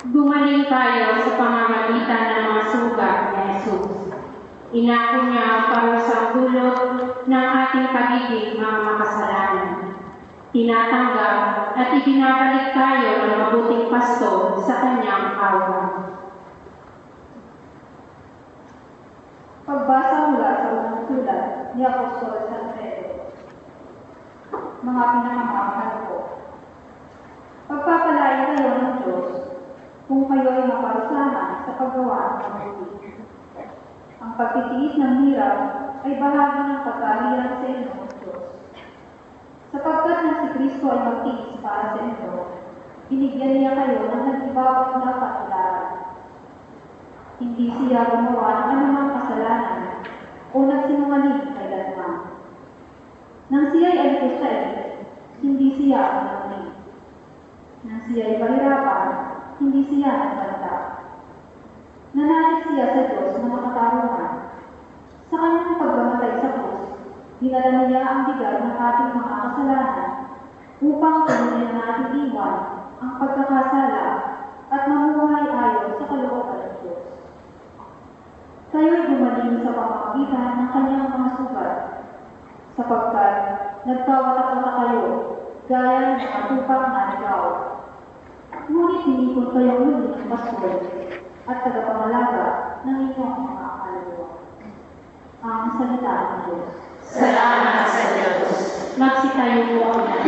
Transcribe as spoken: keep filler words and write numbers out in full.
Gumaling tayo sa pamamagitan ng mga sugat ni Jesus. Inako niya ang parusang dulot ng ating pagiging mga makasalanan. Tinatanggap at ibinabalik tayo ng mabuting pasto sa kanyang awa. Pagbasa mula sa unang sulat ni Apostol San Pedro. Mga pinakamamahal ko, pagpapalain kayo ng Diyos kung kayo ay maparusahan sa paggawa ng mabuti. Ang pagtitiis ng hirap ay bahagi ng pagkalihan sa inyo ng Diyos. Sapagkat na si Kristo ay magtiis para sa inyo, binigyan niya kayo ng nag-ibabang na katilaran. Hindi siya gumawa ng anumang kasalanan o nagsinungaling kailanman. Nang siya ay alikos sa hindi siya umaling. Nang siya ay pahirapan, hindi siya nagbanta. Nanalig siya sa Diyos na makatarungan. Sa kanyang pagmamatay sa krus, dinala niya ang bigat ng ating mga kasalanan upang tuloy natin iwan ang pagkakasala at mamuhay ayon sa kalooban ng Diyos. Kayo'y gumaling sa pamamagitan ng kanyang mga sugat, sapagkat nagkawatak-watak kayo gaya ng matupang na ligaw. Ngunit hinipon kayong muli ng pastol at tagapangalaga ng inyong mga kaluluwa. Ang salita ng Diyos. Salamat sa Diyos. Magsitayo po ang